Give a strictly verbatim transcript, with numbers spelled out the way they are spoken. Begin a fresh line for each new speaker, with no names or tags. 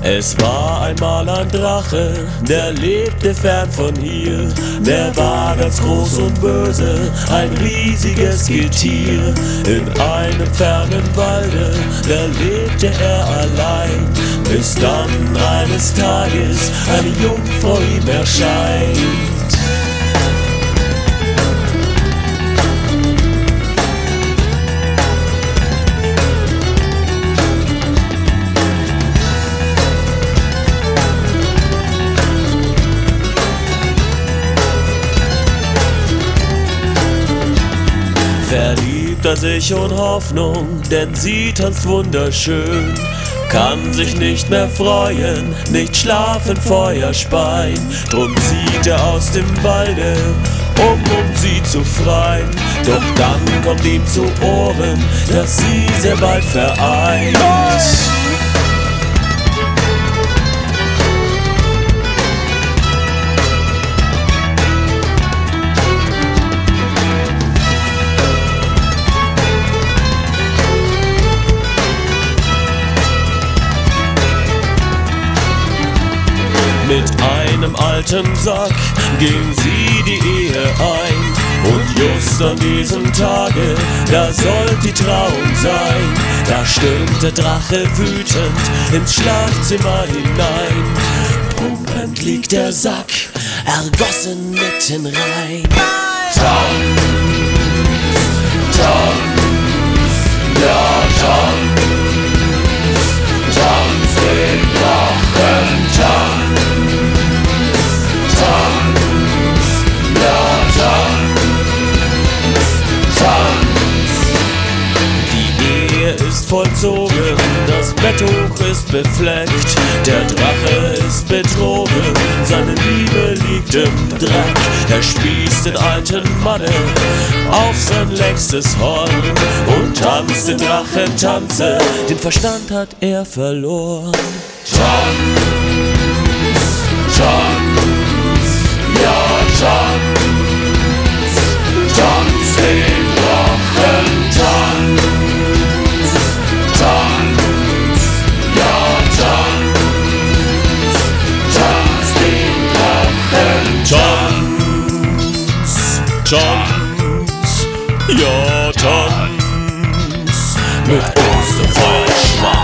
Es war einmal ein Drache, der lebte fern von hier. Der war ganz groß und böse, ein riesiges Getier. In einem fernen Walde, da lebte er allein, bis dann eines Tages eine Jungfrau ihm erscheint. Verliebt er sich und Hoffnung, denn sie tanzt wunderschön. Kann sich nicht mehr freuen, nicht schlafen, Feuer speien. Drum zieht er aus dem Walde, um, um sie zu freien. Doch dann kommt ihm zu Ohren, dass sie sehr bald vereint. Mit einem alten Sack ging sie die Ehe ein. Und just an diesem Tage, da sollte die Trauung sein. Da stürmt der Drache wütend ins Schlafzimmer hinein. Pumpend liegt der Sack, ergossen mitten rein. Tanz, Tanz, ja Tanz, Tanz den Drachen, Tanz. Vollzogen, das Betttuch ist befleckt, der Drache ist betrogen, seine Liebe liegt im Dreck. Er spießt den alten Manne auf sein längstes Horn und tanzt den Drachen tanze, den Verstand hat er verloren. Tanz, Tanz, ja Tanz, tanz den Drachen tanz. Tanz, ja tanz, mit uns im Feuer schwarz.